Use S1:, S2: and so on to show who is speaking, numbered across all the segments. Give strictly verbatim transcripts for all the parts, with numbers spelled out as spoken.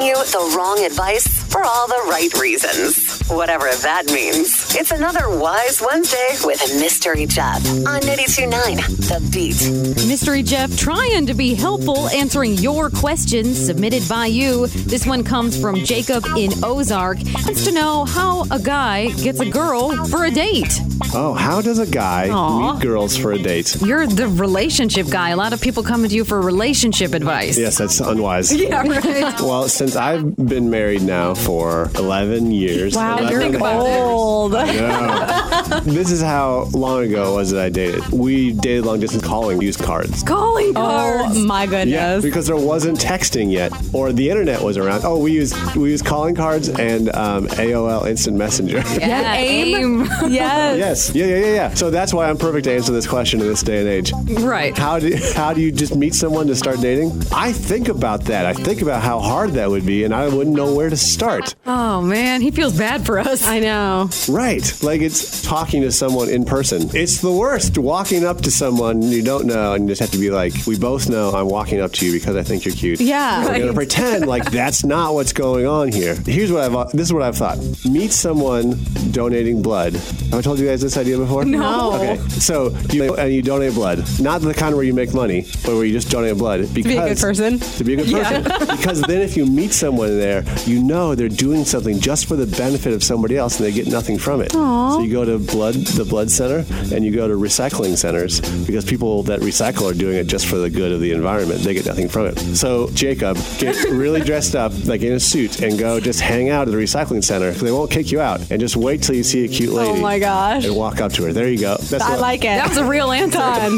S1: you the wrong advice for all the right reasons. Whatever that means. It's another Wise Wednesday with Mystery Jeff on ninety-two point nine The Beat.
S2: Mystery Jeff trying to be helpful, answering your questions submitted by you. This one comes from Jacob in Ozark. Wants to know how a guy gets a girl for a date.
S3: Oh, how does a guy
S2: Aw.
S3: meet girls for a date?
S2: You're the relationship guy. A lot of people come to you for relationship advice.
S3: Yes, that's unwise.
S2: Yeah, right.
S3: Well, since I've been married now for eleven years.
S2: Wow,
S3: eleven
S2: you're
S3: and a half
S2: old.
S3: days. I know. This is how long ago it was that I dated. We dated long distance calling, used cards.
S2: Calling cards.
S4: Oh, my goodness.
S3: Yeah, because there wasn't texting yet, or the internet was around. Oh, we used we used calling cards and um, A O L Instant Messenger.
S2: Yeah,
S4: AIM.
S2: AIM.
S4: Yes.
S3: Yes, yeah, yeah, yeah, yeah. So that's why I'm perfect to answer this question in this day and age.
S2: Right.
S3: How do how do you just meet someone to start dating? I think about that. I think about how hard that would be, and I wouldn't know where to start.
S2: Oh, man. He feels bad for us.
S4: I know.
S3: Right, like it's talking to someone in person. It's the worst. Walking up to someone you don't know and you just have to be like, we both know I'm walking up to you because I think you're cute.
S4: Yeah.
S3: We're
S4: Right.
S3: gonna pretend like that's not what's going on here. Here's what I've this is what I've thought. Meet someone donating blood. Have I told you guys this idea before?
S4: No.
S3: Okay, so you and you donate blood, not the kind where you make money, but where you just donate blood because
S4: be a good person.
S3: To be a good person, because then if you meet someone there, you know they're doing something just for the benefit of somebody else, and they get nothing from it.
S4: Aww.
S3: So you go to blood, the blood center, and you go to recycling centers because people that recycle are doing it just for the good of the environment. They get nothing from it. So Jacob, get really dressed up like in a suit and go just hang out at the recycling center because they won't kick you out. And just wait till you see a cute lady.
S4: Oh my gosh.
S3: And walk up to her. There you go. That's
S4: I
S3: what-
S4: like it.
S2: That was a real answer.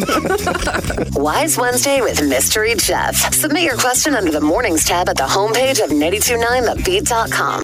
S1: Wise Wednesday with Mystery Jeff. Submit your question under the Mornings tab at the homepage of nine two nine the beat dot com.